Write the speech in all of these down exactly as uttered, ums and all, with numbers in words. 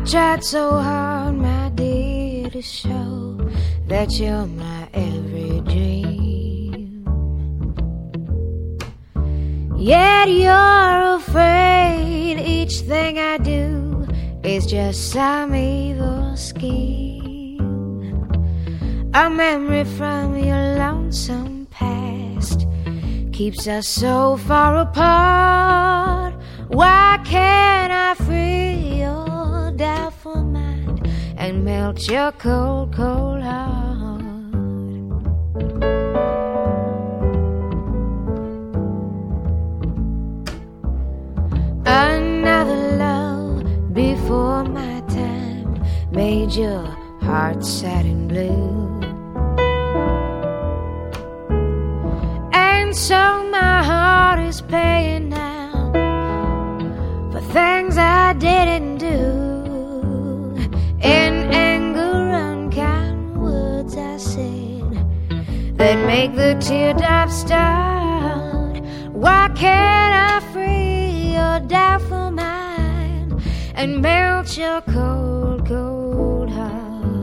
tried so hard, my dear, to show that you're my every dream. Yet you're afraid each thing I do is just some evil scheme. A memory from your lonesome past keeps us so far apart. Why can't I free your doubtful mind and melt your cold, cold heart? Another love before my time made your heart sad and blue, and so my heart is paying now for things I didn't do. In anger, unkind words I said that make the teardrops start. Why can't I free your doubtful mind and melt your cold, cold heart?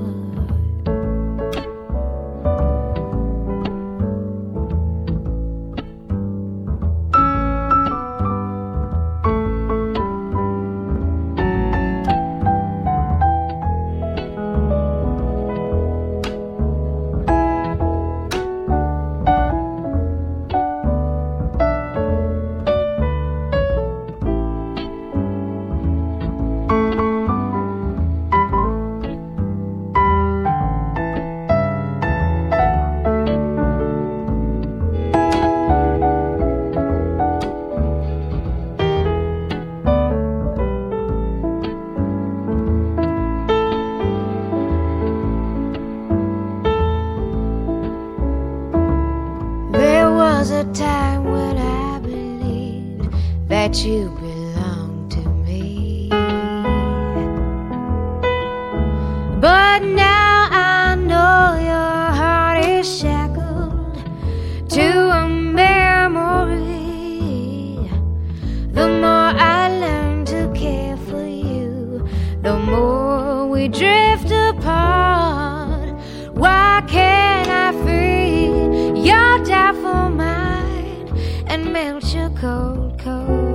A time when I believed that you belonged to me, but now I know your heart is shackled to a memory. The more I learn to care for you, the more we drift apart. Why can't I free your doubtful mind and melt your cold, cold